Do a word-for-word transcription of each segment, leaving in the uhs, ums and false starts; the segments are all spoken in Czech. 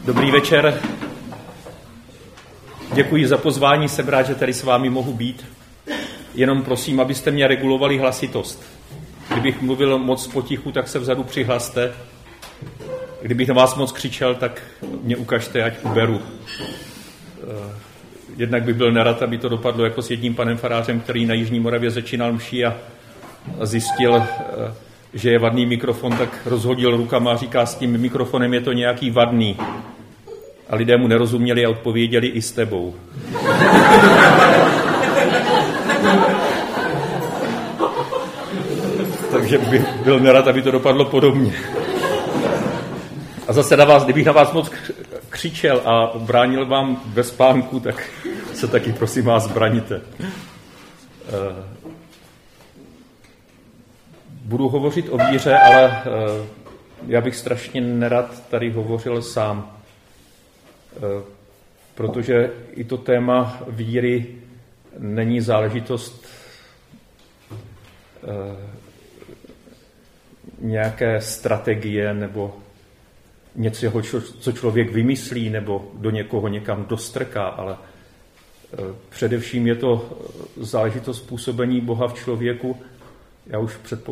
Dobrý večer. Děkuji za pozvání, jsem rád, že tady s vámi mohu být. Jenom prosím, abyste mě regulovali hlasitost. Kdybych mluvil moc potichu, tak se vzadu přihlaste. Kdybych na vás moc křičel, tak mě ukažte, ať uberu. Jednak bych byl nerad, aby to dopadlo jako s jedním panem farářem, který na Jižní Moravě začínal mší a zjistil, že je vadný mikrofon, tak rozhodil rukama a říká, s tím mikrofonem je to nějaký vadný. A lidé mu nerozuměli a odpověděli i s tebou. Takže bych byl nerad, aby to dopadlo podobně. A zase na vás, kdybych na vás moc křičel a bránil vám ve spánku, tak se taky prosím vás braníte. Budu hovořit o víře, ale já bych strašně nerad tady hovořil sám. Protože i to téma víry není záležitost nějaké strategie nebo něčeho, co člověk vymyslí nebo do někoho někam dostrká, ale především je to záležitost působení Boha v člověku. Já už předpo...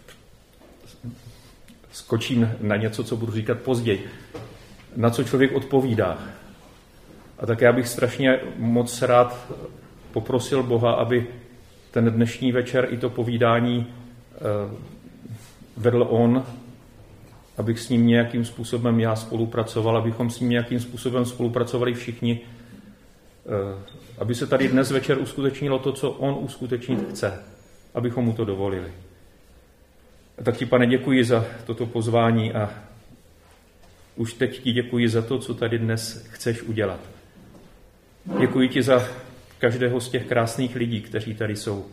skočím na něco, co budu říkat později. Na co člověk odpovídá. A tak já bych strašně moc rád poprosil Boha, aby ten dnešní večer i to povídání vedl on, abych s ním nějakým způsobem já spolupracoval, abychom s ním nějakým způsobem spolupracovali všichni, aby se tady dnes večer uskutečnilo to, co on uskutečnit chce, abychom mu to dovolili. A tak ti, Pane, děkuji za toto pozvání a už teď ti děkuji za to, co tady dnes chceš udělat. Děkuji ti za každého z těch krásných lidí, kteří tady jsou.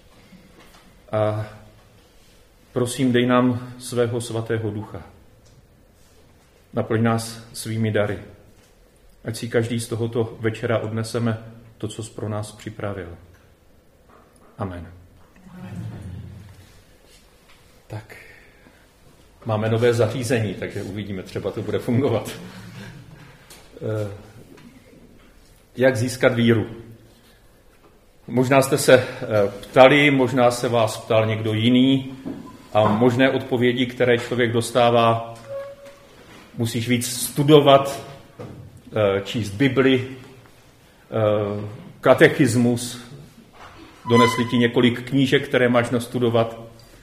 A prosím, dej nám svého svatého ducha. Naplň nás svými dary. Ať si každý z tohoto večera odneseme to, co jsi pro nás připravil. Amen. Amen. Tak, máme nové zařízení, takže uvidíme, třeba to bude fungovat. Jak získat víru? Možná jste se ptali, možná se vás ptal někdo jiný a možné odpovědi, které člověk dostává, musíš víc studovat, číst Bibli, katechismus, donesli ti několik knížek, které máš nastudovat,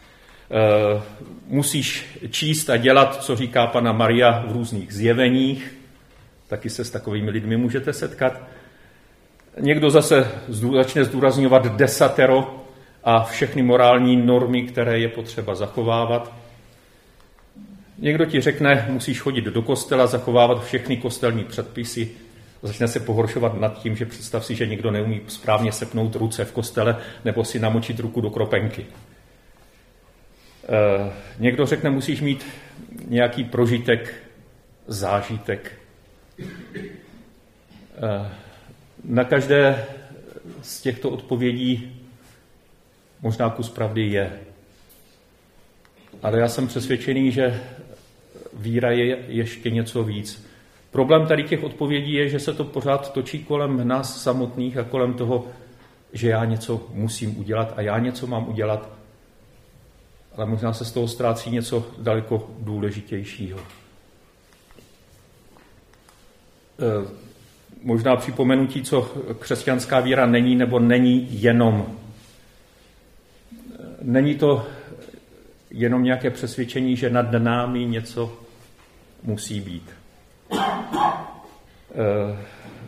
musíš číst a dělat, co říká Panna Maria v různých zjeveních, taky se s takovými lidmi můžete setkat. Někdo zase začne zdůrazňovat desatero a všechny morální normy, které je potřeba zachovávat. Někdo ti řekne, musíš chodit do kostela, zachovávat všechny kostelní předpisy. Začne se pohoršovat nad tím, že představ si, že někdo neumí správně sepnout ruce v kostele nebo si namočit ruku do kropenky. Někdo řekne, musíš mít nějaký prožitek, zážitek. Na každé z těchto odpovědí možná kus pravdy je. Ale já jsem přesvědčený, že víra je ještě něco víc. Problém tady těch odpovědí je, že se to pořád točí kolem nás samotných a kolem toho, že já něco musím udělat a já něco mám udělat. Ale možná se z toho ztrácí něco daleko důležitějšího. E, možná připomenutí, co křesťanská víra není nebo není jenom. Není to jenom nějaké přesvědčení, že nad námi něco musí být. E,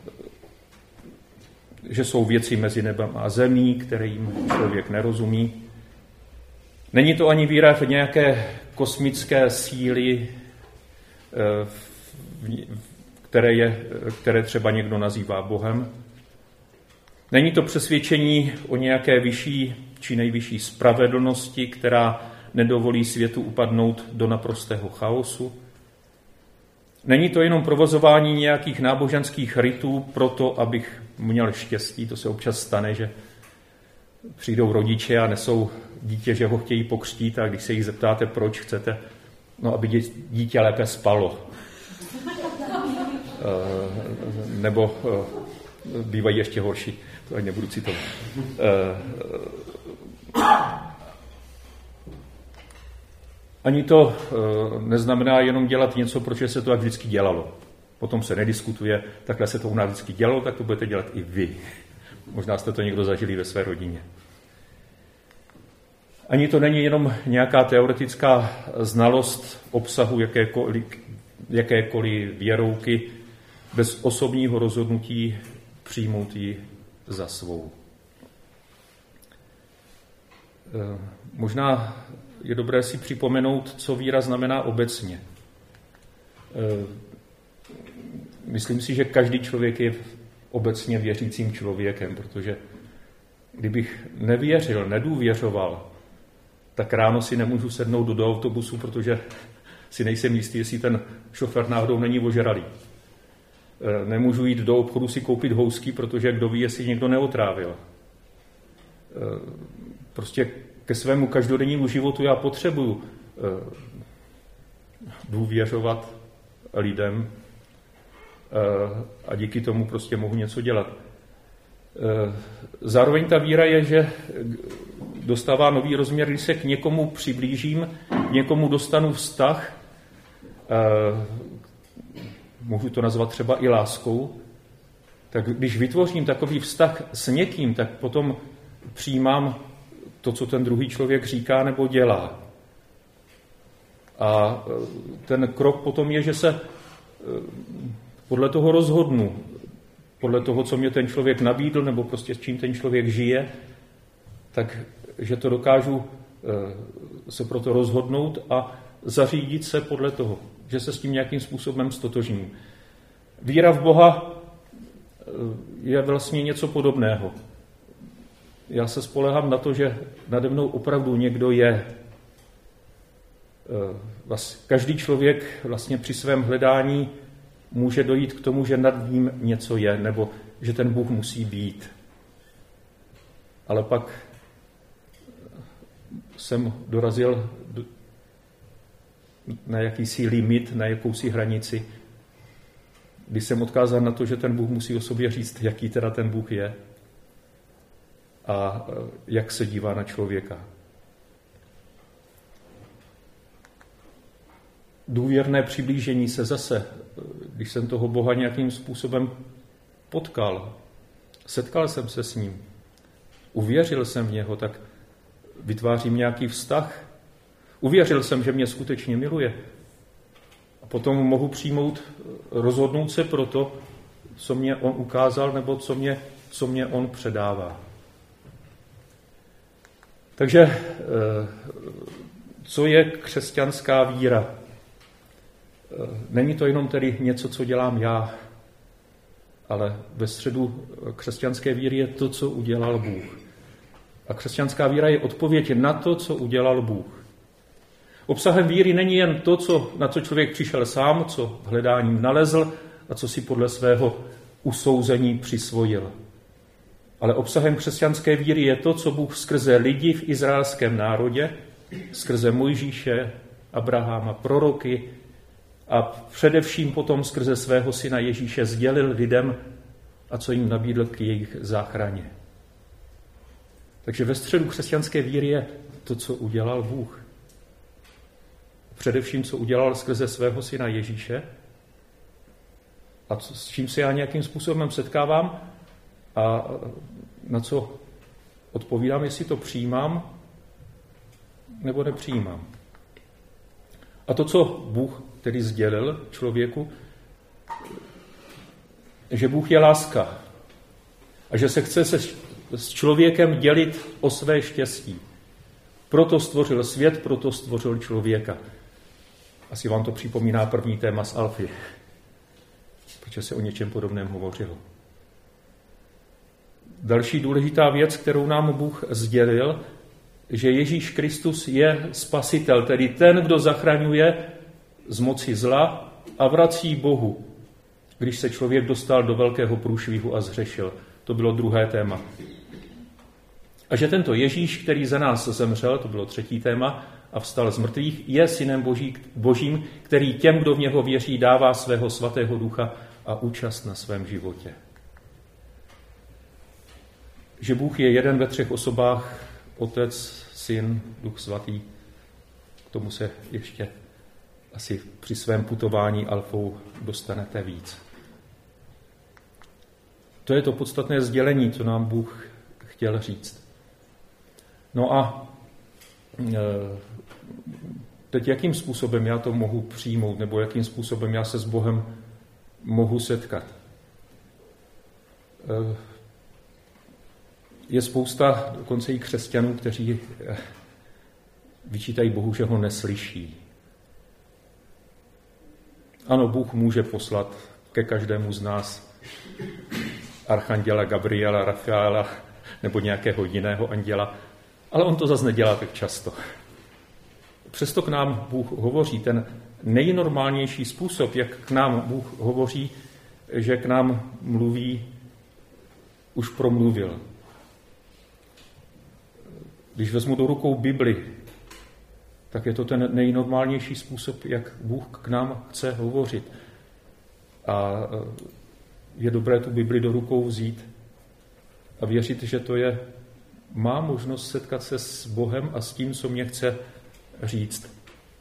že jsou věci mezi nebem a zemí, kterým člověk nerozumí. Není to ani víra v nějaké kosmické síly, které, je, které třeba někdo nazývá Bohem. Není to přesvědčení o nějaké vyšší či nejvyšší spravedlnosti, která nedovolí světu upadnout do naprostého chaosu. Není to jenom provozování nějakých náboženských ritů proto, abych měl štěstí. To se občas stane, že přijdou rodiče a nesou dítě, že ho chtějí pokřtít, a když se jich zeptáte, proč chcete, no, aby dítě lépe spalo. nebo bývají ještě horší, to ani nebudu citovat. Ani to neznamená jenom dělat něco, protože se to tak vždycky dělalo. Potom se nediskutuje, takhle se to u nás vždycky dělalo, tak to budete dělat i vy. Možná jste to někdo zažili ve své rodině. Ani to není jenom nějaká teoretická znalost obsahu jakékoliv, jakékoliv věrouky, bez osobního rozhodnutí přijmout ji za svou. Možná je dobré si připomenout, co víra znamená obecně. Myslím si, že každý člověk je obecně věřícím člověkem, protože kdybych nevěřil, nedůvěřoval, tak ráno si nemůžu sednout do autobusu, protože si nejsem jistý, jestli ten šofér náhodou není ožralý. Nemůžu jít do obchodu si koupit housky, protože kdo ví, jestli někdo neotrávil. Prostě ke svému každodennímu životu já potřebuju důvěřovat lidem a díky tomu prostě mohu něco dělat. Zároveň ta víra je, že dostává nový rozměr, když se k někomu přiblížím, k někomu dostanu vztah, můžu to nazvat třeba i láskou, tak když vytvořím takový vztah s někým, tak potom přijímám to, co ten druhý člověk říká nebo dělá. A ten krok potom je, že se podle toho rozhodnu, podle toho, co mě ten člověk nabídl, nebo prostě s čím ten člověk žije, tak že to dokážu se proto rozhodnout a zařídit se podle toho, že se s tím nějakým způsobem stotožním. Víra v Boha je vlastně něco podobného. Já se spolehám na to, že nade mnou opravdu někdo je. Každý člověk vlastně při svém hledání může dojít k tomu, že nad ním něco je, nebo že ten Bůh musí být. Ale pak jsem dorazil na jakýsi limit, na jakousi hranici, kdy jsem odkázal na to, že ten Bůh musí o sobě říct, jaký teda ten Bůh je a jak se dívá na člověka. Důvěrné přiblížení se zase, když jsem toho Boha nějakým způsobem potkal, setkal jsem se s ním, uvěřil jsem v něho, tak vytvářím nějaký vztah. Uvěřil jsem, že mě skutečně miluje. A potom mohu přijmout, rozhodnout se pro to, co mě on ukázal, nebo co mě, co mě on předává. Takže co je křesťanská víra? Není to jenom tedy něco, co dělám já, ale ve středu křesťanské víry je to, co udělal Bůh. A křesťanská víra je odpověď na to, co udělal Bůh. Obsahem víry není jen to, co, na co člověk přišel sám, co hledáním nalezl a co si podle svého usouzení přisvojil. Ale obsahem křesťanské víry je to, co Bůh skrze lidi v izraelském národě, skrze Mojžíše, Abraháma, proroky a především potom skrze svého syna Ježíše sdělil lidem a co jim nabídl k jejich záchraně. Takže ve středu křesťanské víry je to, co udělal Bůh. Především, co udělal skrze svého syna Ježíše a co, s čím se já nějakým způsobem setkávám a na co odpovídám, jestli to přijímám nebo nepřijímám. A to, co Bůh tedy sdělil člověku, že Bůh je láska a že se chce se s člověkem dělit o své štěstí. Proto stvořil svět, proto stvořil člověka. Asi vám to připomíná první téma z Alfy, protože se o něčem podobném hovořilo. Další důležitá věc, kterou nám Bůh sdělil, že Ježíš Kristus je spasitel, tedy ten, kdo zachraňuje z moci zla a vrací Bohu, když se člověk dostal do velkého průšvihu a zhřešil. To bylo druhé téma. A že tento Ježíš, který za nás zemřel, to bylo třetí téma, a vstal z mrtvých, je synem boží, božím, který těm, kdo v něho věří, dává svého svatého ducha a účast na svém životě. Že Bůh je jeden ve třech osobách, Otec, Syn, Duch Svatý, k tomu se ještě asi při svém putování alfou dostanete víc. To je to podstatné sdělení, co nám Bůh chtěl říct. No a teď jakým způsobem já to mohu přijmout, nebo jakým způsobem já se s Bohem mohu setkat? Je spousta dokonce i křesťanů, kteří vyčítají Bohu, že ho neslyší. Ano, Bůh může poslat ke každému z nás archanděla Gabriela, Rafaela nebo nějakého jiného anděla, ale on to zase nedělá tak často. Přesto k nám Bůh hovoří. Ten nejnormálnější způsob, jak k nám Bůh hovoří, že k nám mluví, už promluvil. Když vezmu do rukou Bibli, tak je to ten nejnormálnější způsob, jak Bůh k nám chce hovořit. A je dobré tu Bibli do rukou vzít a věřit, že to je má možnost setkat se s Bohem a s tím, co mě chce říct.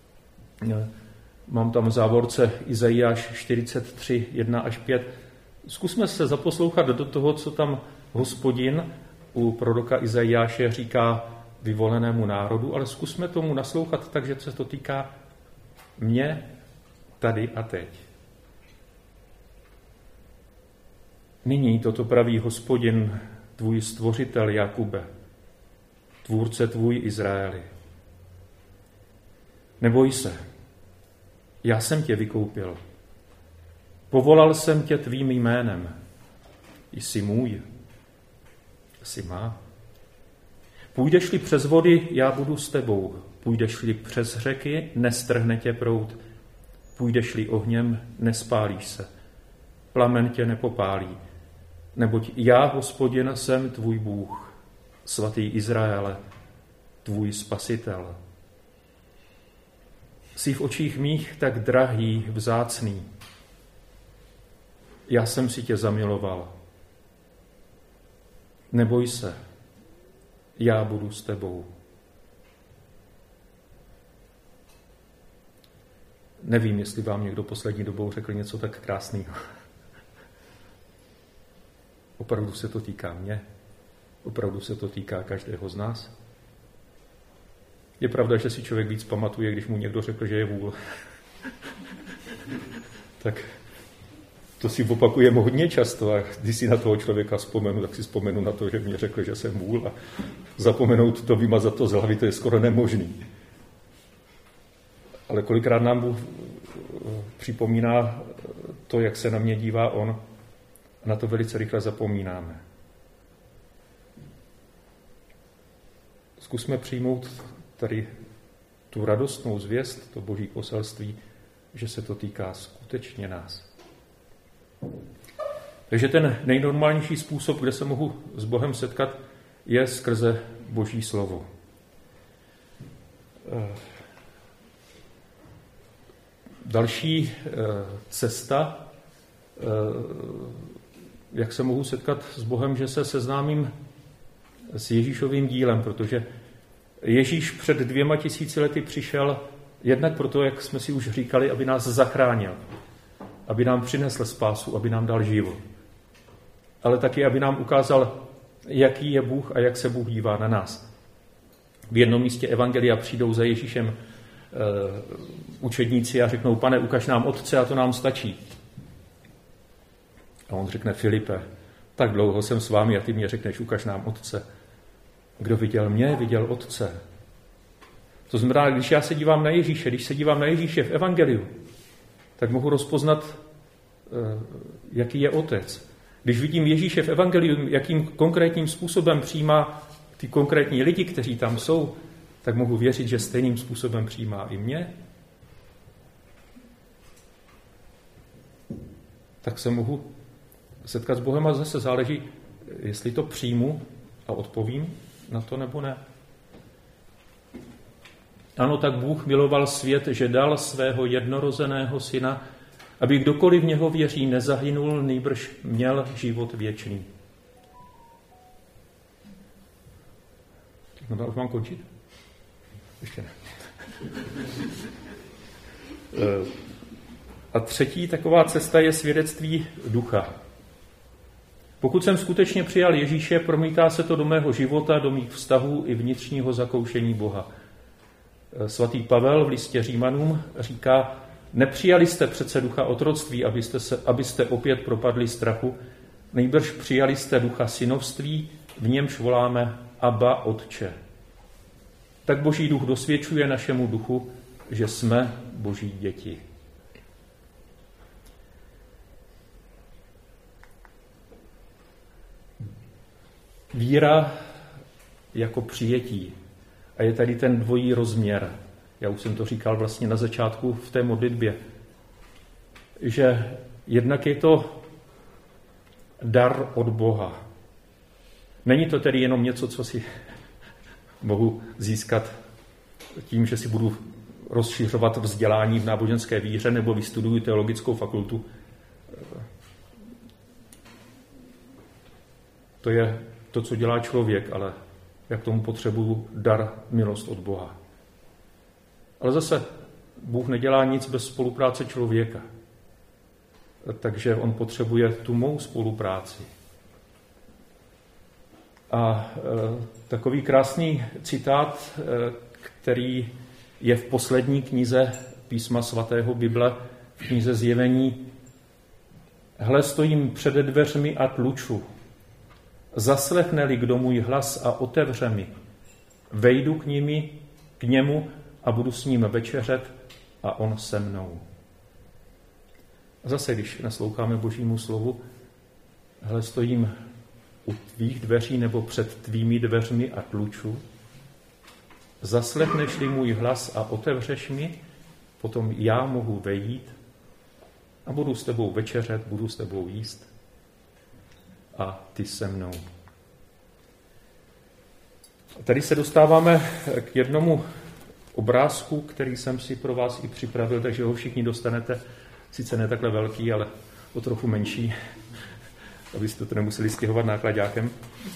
Mám tam v závorce Izajáš čtyřicet tři, jedna až pět. Zkusme se zaposlouchat do toho, co tam Hospodin u proroka Izajáše říká vyvolenému národu, ale zkusme tomu naslouchat tak, že se to týká mě tady a teď. Nyní toto praví Hospodin, tvůj stvořitel Jakube, tvůrce tvůj Izraeli. Neboj se, já jsem tě vykoupil. Povolal jsem tě tvým jménem. Jsi můj, jsi má. Půjdeš-li přes vody, já budu s tebou. Půjdeš-li přes řeky, nestrhne tě proud. Půjdeš-li ohněm, nespálíš se. Plamen tě nepopálí. Neboť já, Hospodin, jsem tvůj Bůh, svatý Izraele, tvůj spasitel. Jsi v očích mých tak drahý, vzácný. Já jsem si tě zamiloval. Neboj se, já budu s tebou. Nevím, jestli vám někdo poslední dobou řekl něco tak krásného. Opravdu se to týká mě. Opravdu se to týká každého z nás. Je pravda, že si člověk víc pamatuje, když mu někdo řekl, že je vůl. Tak to si opakujeme hodně často a když si na toho člověka vzpomenu, tak si vzpomenu na to, že mě řekl, že jsem vůl a zapomenout to, vymazat to z hlavy, to je skoro nemožný. Ale kolikrát nám Bůh připomíná to, jak se na mě dívá on, a na to velice rychle zapomínáme. Zkusme přijmout tady tu radostnou zvěst, to boží poselství, že se to týká skutečně nás. Takže ten nejnormálnější způsob, kde se mohu s Bohem setkat, je skrze boží slovo. Další cesta, jak se mohu setkat s Bohem, že se seznámím s Ježíšovým dílem, protože Ježíš před dvěma tisíci lety přišel jednak proto, jak jsme si už říkali, aby nás zachránil, aby nám přinesl spásu, aby nám dal život. Ale taky, aby nám ukázal, jaký je Bůh a jak se Bůh dívá na nás. V jednom místě evangelia přijdou za Ježíšem e, učedníci a řeknou, pane, ukaž nám Otce a to nám stačí. A on řekne, Filipe, tak dlouho jsem s vámi a ty mě řekneš, ukaž nám Otce. Kdo viděl mě, viděl Otce. To znamená, když já se dívám na Ježíše, když se dívám na Ježíše v evangeliu, tak mohu rozpoznat, jaký je Otec. Když vidím Ježíše v evangeliu, jakým konkrétním způsobem přijímá ty konkrétní lidi, kteří tam jsou, tak mohu věřit, že stejným způsobem přijímá i mě. Tak se mohu setkat s Bohem a zase záleží, jestli to přijmu a odpovím na to nebo ne. Ano, tak Bůh miloval svět, že dal svého jednorozeného syna, aby kdokoliv v něho věří nezahynul, nýbrž měl život věčný. No, už mám končit? Ještě ne. A třetí taková cesta je svědectví ducha. Pokud jsem skutečně přijal Ježíše, promítá se to do mého života, do mých vztahů i vnitřního zakoušení Boha. Svatý Pavel v listě Římanům říká, nepřijali jste přece ducha otroctví, abyste, se, abyste opět propadli strachu, nejbrž přijali jste ducha synovství, v němž voláme Abba, Otče. Tak Boží duch dosvědčuje našemu duchu, že jsme Boží děti. Víra jako přijetí. A je tady ten dvojí rozměr. Já už jsem to říkal vlastně na začátku v té modlitbě. Že jednak je to dar od Boha. Není to tedy jenom něco, co si mohu získat tím, že si budu rozšiřovat vzdělání v náboženské víře nebo vystuduji teologickou fakultu. To je to, co dělá člověk, ale já k tomu potřebuju dar, milost od Boha. Ale zase Bůh nedělá nic bez spolupráce člověka. Takže on potřebuje tu mou spolupráci. A e, takový krásný citát, e, který je v poslední knize písma svatého Bible, v knize Zjevení. Hle, stojím před dveřmi a tluču. Zaslechne-li kdo můj hlas a otevře mi, vejdu k nimi, k němu a budu s ním večeřet a on se mnou. A zase, když nasloucháme Božímu slovu, hle, stojím u tvých dveří nebo před tvými dveřmi a tluču, zaslechneš-li můj hlas a otevřeš mi, potom já mohu vejít a budu s tebou večeřet, budu s tebou jíst a ty se mnou. A tady se dostáváme k jednomu obrázku, který jsem si pro vás i připravil, takže ho všichni dostanete, sice ne takhle velký, ale o trochu menší, abyste to nemuseli stěhovat náklaďákem.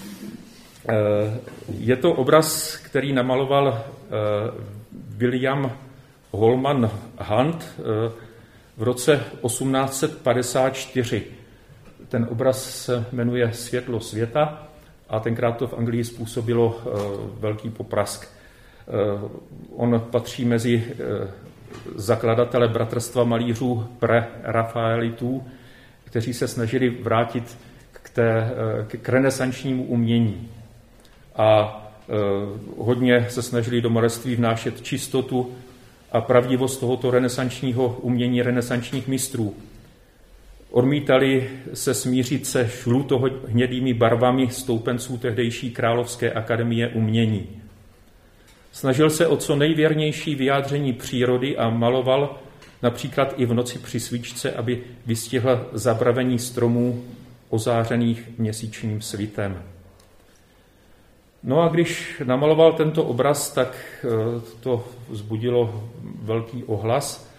Je to obraz, který namaloval William Holman Hunt v roce osmnáct set padesát čtyři. Ten obraz se jmenuje Světlo světa a tenkrát to v Anglii způsobilo velký poprask. On patří mezi zakladatele bratrstva malířů pre-rafaelitů, kteří se snažili vrátit k, té, k renesančnímu umění. A hodně se snažili do maleství vnášet čistotu a pravdivost tohoto renesančního umění renesančních mistrů. Odmítali se smířit se žlutohnědými barvami stoupenců tehdejší Královské akademie umění. Snažil se o co nejvěrnější vyjádření přírody a maloval například i v noci při svíčce, aby vystihl zabravení stromů ozářených měsíčním svitem. No a když namaloval tento obraz, tak to vzbudilo velký ohlas.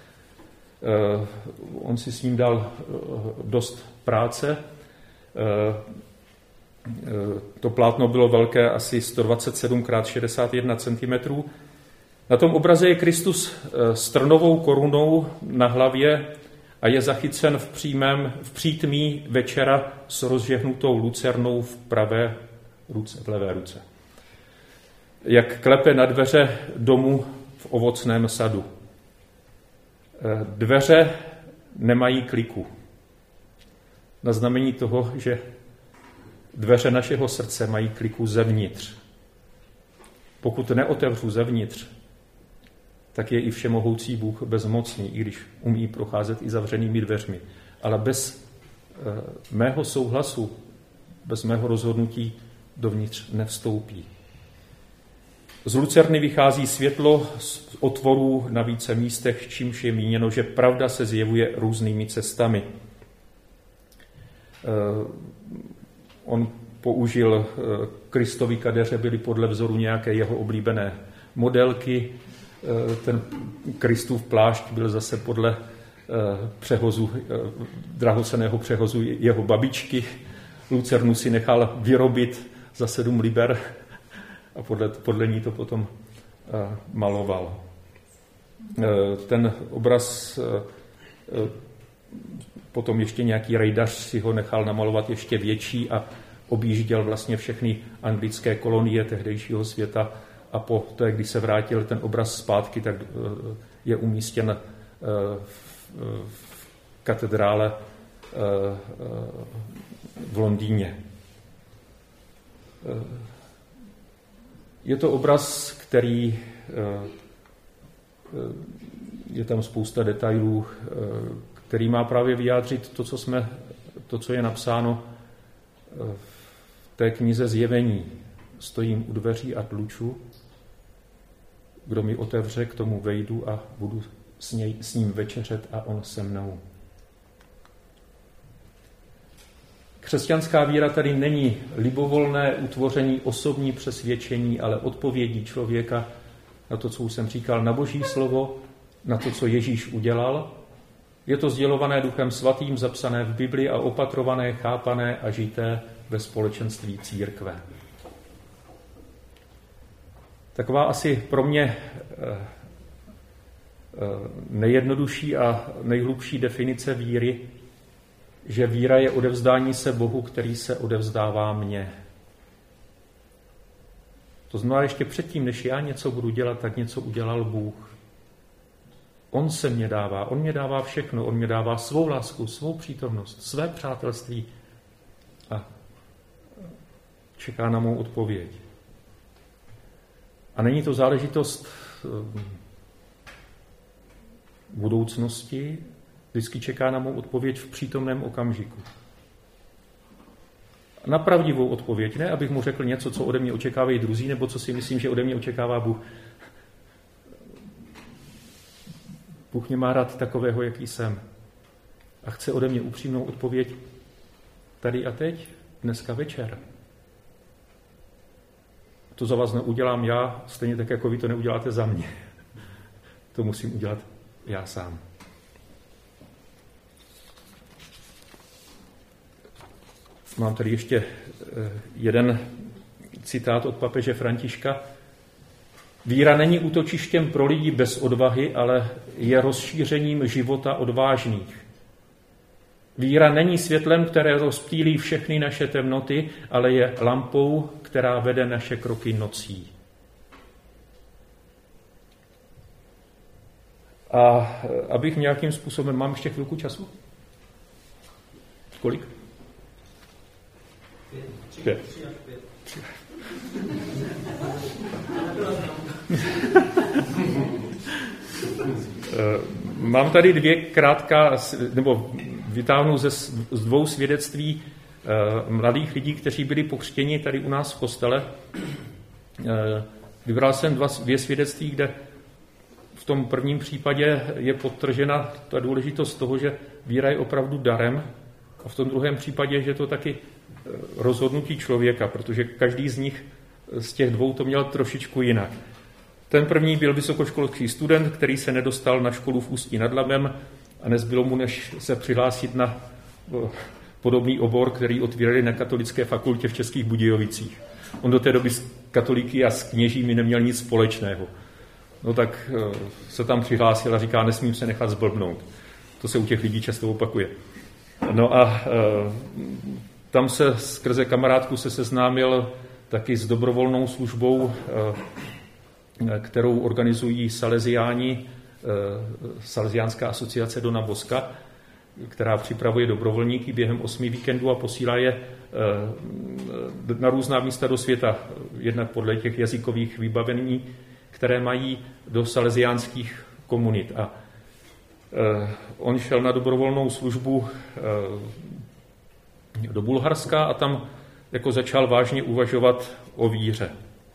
On si s ním dal dost práce. To plátno bylo velké asi sto dvacet sedm krát šedesát jedna centimetrů. Na tom obraze je Kristus s trnovou korunou na hlavě a je zachycen v, přímém, v přítmí večera s rozžehnutou lucernou v pravé ruce, v levé ruce. Jak klepe na dveře domu v ovocném sadu. Dveře nemají kliku. Na znamení toho, že dveře našeho srdce mají kliku zevnitř. Pokud neotevřu zevnitř, tak je i všemohoucí Bůh bezmocný, i když umí procházet i zavřenými dveřmi. Ale bez e, mého souhlasu, bez mého rozhodnutí dovnitř nevstoupí. Z lucerny vychází světlo z otvorů na více místech, čímž je míněno, že pravda se zjevuje různými cestami. E, on použil e, Kristovy kadeře, byly podle vzoru nějaké jeho oblíbené modelky. E, ten Kristův plášť byl zase podle přehozu, drahocenného přehozu jeho babičky. Lucernu si nechal vyrobit za sedm liber a podle, podle ní to potom maloval. Ten obraz potom ještě nějaký rejdař si ho nechal namalovat ještě větší a objížděl vlastně všechny anglické kolonie tehdejšího světa a po té, když se vrátil ten obraz zpátky, tak je umístěn v katedrále v Londýně. Je to obraz, který je tam spousta detailů, který má právě vyjádřit to, co jsme, to, co je napsáno v té knize Zjevení. Stojím u dveří a tluču. Kdo mi otevře, k tomu vejdu a budu s, něj, s ním večeřet a on se mnou. Křesťanská víra tady není libovolné utvoření osobní přesvědčení, ale odpovědí člověka na to, co už jsem říkal, na Boží slovo, na to, co Ježíš udělal. Je to sdělované Duchem Svatým, zapsané v Bibli a opatrované, chápané a žité ve společenství církve. Taková asi pro mě nejjednodušší a nejhlubší definice víry, že víra je odevzdání se Bohu, který se odevzdává mně. To znamená, ještě předtím, než já něco budu dělat, tak něco udělal Bůh. On se mě dává, on mě dává všechno, on mě dává svou lásku, svou přítomnost, své přátelství a čeká na mou odpověď. A není to záležitost budoucnosti, vždycky čeká na mou odpověď v přítomném okamžiku. Na pravdivou odpověď, ne abych mu řekl něco, co ode mě očekávají druzí, nebo co si myslím, že ode mě očekává Bůh. Bůh mě má rád takového, jaký jsem. A chce ode mě upřímnou odpověď tady a teď, dneska večer. To za vás neudělám já, stejně tak, jako vy to neuděláte za mě. To musím udělat já sám. Mám tady ještě jeden citát od papeže Františka. Víra není útočištěm pro lidi bez odvahy, ale je rozšířením života odvážných. Víra není světlem, které rozptýlí všechny naše temnoty, ale je lampou, která vede naše kroky nocí. A abych nějakým způsobem... Mám ještě chvilku času? Kolik? Pět. Pět. Mám tady dvě krátká, nebo vytáhnu ze, z dvou svědectví mladých lidí, kteří byli pokřtěni tady u nás v kostele. Vybral jsem dva, dvě svědectví, kde v tom prvním případě je podtržena ta důležitost toho, že víra je opravdu darem, a v tom druhém případě, že to taky rozhodnutí člověka, protože každý z nich z těch dvou to měl trošičku jinak. Ten první byl vysokoškolský student, který se nedostal na školu v Ústí nad Labem a nezbylo mu, než se přihlásit na podobný obor, který otvírali na katolické fakultě v Českých Budějovicích. On do té doby s katolíky a s kněžími neměl nic společného. No tak se tam přihlásil a říká, nesmím se nechat zblbnout. To se u těch lidí často opakuje. No a tam se skrze kamarádku se seznámil taky s dobrovolnou službou, kterou organizují Salesiáni, Salesiánská asociace Dona Boska, která připravuje dobrovolníky během osmi víkendů a posílá je na různá místa do světa, jednak podle těch jazykových vybavení, které mají do salesiánských komunit. A on šel na dobrovolnou službu do Bulharska a tam jako začal vážně uvažovat o víře.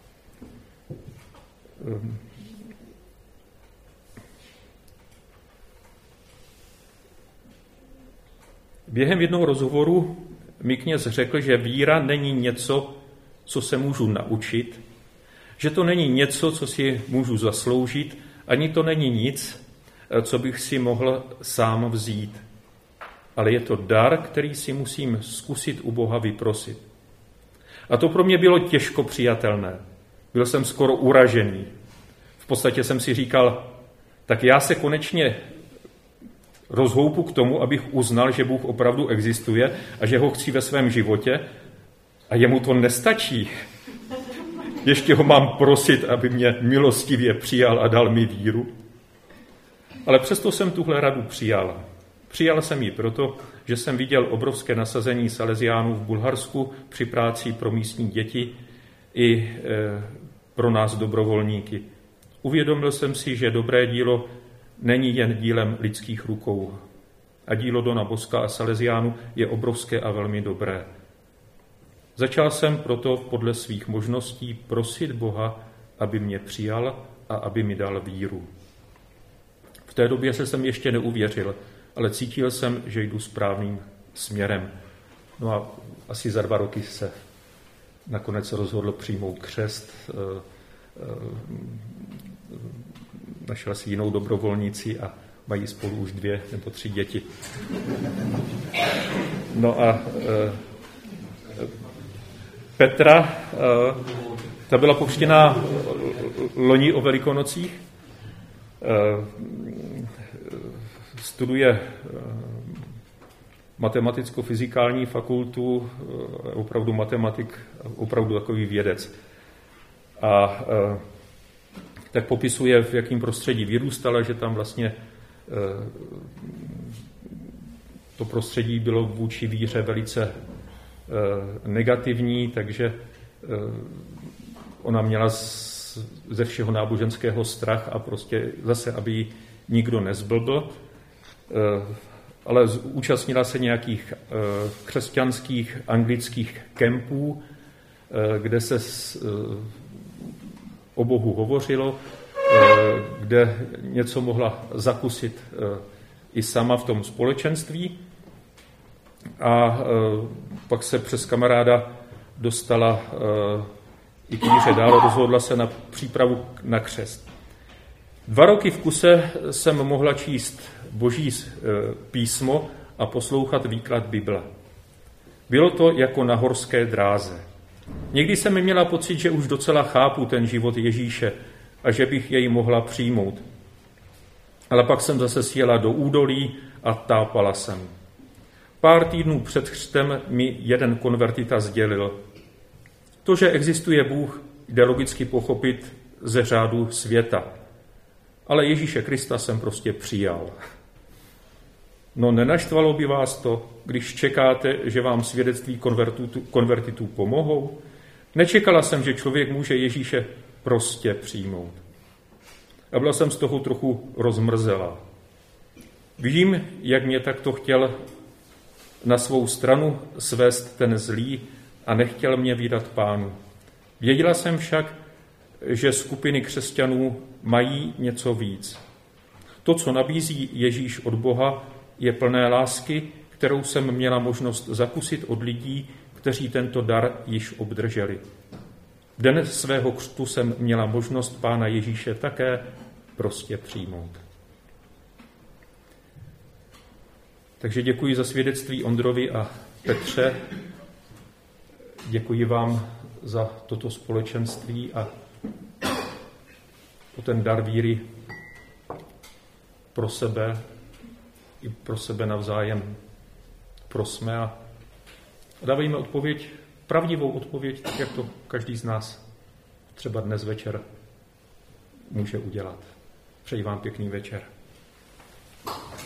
Během jednoho rozhovoru mi kněz řekl, že víra není něco, co se můžu naučit, že to není něco, co si můžu zasloužit, ani to není nic, co bych si mohl sám vzít. Ale je to dar, který si musím zkusit u Boha vyprosit. A to pro mě bylo těžko přijatelné. Byl jsem skoro uražený. V podstatě jsem si říkal, tak já se konečně rozhoupu k tomu, abych uznal, že Bůh opravdu existuje a že ho chci ve svém životě a jemu to nestačí. Ještě ho mám prosit, aby mě milostivě přijal a dal mi víru. Ale přesto jsem tuhle radu přijal. Přijal jsem ji proto, že jsem viděl obrovské nasazení Salesiánů v Bulharsku při práci pro místní děti i e, pro nás dobrovolníky. Uvědomil jsem si, že dobré dílo není jen dílem lidských rukou. A dílo Dona Boska a Salesiánů je obrovské a velmi dobré. Začal jsem proto podle svých možností prosit Boha, aby mě přijal a aby mi dal víru. V té době se jsem ještě neuvěřil, ale cítil jsem, že jdu správným směrem. No a asi za dva roky se nakonec rozhodl přijmout křest. Našel si jinou dobrovolnici a mají spolu už dvě nebo tři děti. No a Petra, ta byla pokřtěná loni o Velikonocích, studuje matematicko-fyzikální fakultu, opravdu matematik, opravdu takový vědec. A tak popisuje, v jakém prostředí vyrůstala, že tam vlastně to prostředí bylo vůči víře velice negativní, takže ona měla ze všeho náboženského strach a prostě zase, aby ji nikdo nezblbl, ale účastnila se nějakých křesťanských anglických kempů, kde se o Bohu hovořilo, kde něco mohla zakusit i sama v tom společenství. A pak se přes kamaráda dostala i k víře dál, rozhodla se na přípravu na křest. Dva roky v kuse jsem mohla číst Boží písmo a poslouchat výklad Bible. Bylo to jako na horské dráze. Někdy jsem měla pocit, že už docela chápu ten život Ježíše a že bych jej mohla přijmout. Ale pak jsem zase sjela do údolí a tápala jsem. Pár týdnů před křtem mi jeden konvertita sdělil. To, že existuje Bůh, jde logicky pochopit ze řádu světa. Ale Ježíše Krista jsem prostě přijal. No nenaštvalo by vás to, když čekáte, že vám svědectví konvertitů pomohou? Nečekala jsem, že člověk může Ježíše prostě přijmout. A byla jsem z toho trochu rozmrzela. Vím, jak mě takto chtěl na svou stranu svést ten zlý a nechtěl mě vydat Pánu. Věděla jsem však, že skupiny křesťanů mají něco víc. To, co nabízí Ježíš od Boha, je plné lásky, kterou jsem měla možnost zakusit od lidí, kteří tento dar již obdrželi. V den svého křtu jsem měla možnost Pána Ježíše také prostě přijmout. Takže děkuji za svědectví Ondrovi a Petře. Děkuji vám za toto společenství a o ten dar víry pro sebe i pro sebe navzájem prosme a dávejme odpověď, pravdivou odpověď, tak jak to každý z nás třeba dnes večer může udělat. Přeji vám pěkný večer.